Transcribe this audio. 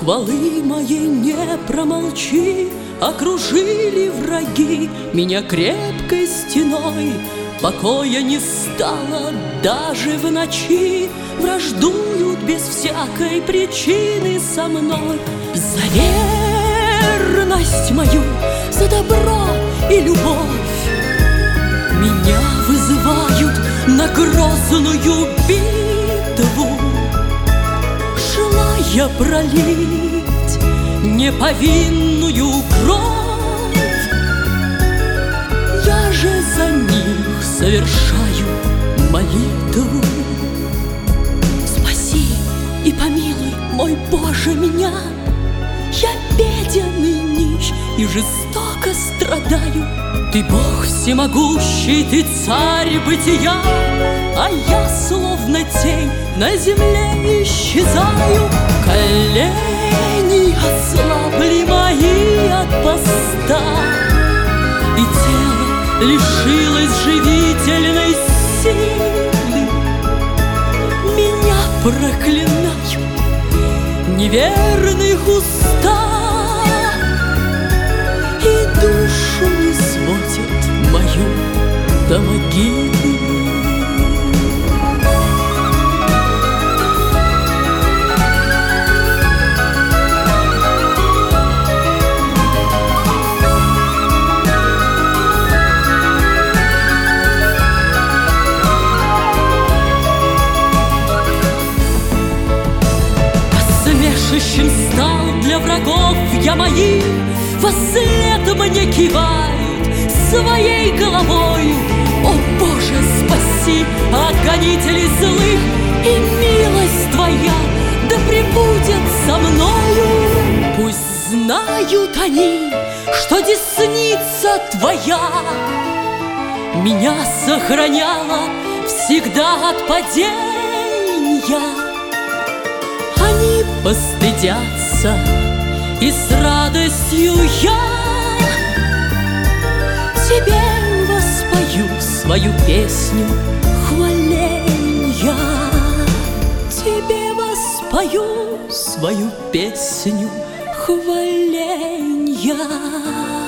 Хвалы моей не промолчи, окружили враги меня крепкой стеной. Покоя не стало даже в ночи, враждуют без всякой причины со мной. За верность мою, за добро и любовь меня вызывают на грозную битву. Шла я пролить неповинную кровь, я же за них совершаю молитву. Спаси и помилуй, мой Боже, меня. Я беден и нищ и жестоко страдаю. Ты Бог всемогущий, ты царь бытия, а я словно тень на земле исчезаю. Колени ослабли мои от поста, и тело лишилось живительной силы. Меня проклинаю неверных уста, и душу изводят мою до могилы. Посмешищем стал для врагов я моих, вослед мне кивают своей головой. О Боже, спаси от гонителей злых, и милость Твоя да пребудет со мною. Пусть знают они, что десница Твоя меня сохраняла всегда от падения. Они постыдятся, и с радостью я Тебе воспою свою песню хваленья. Тебе воспою свою песню хваленья.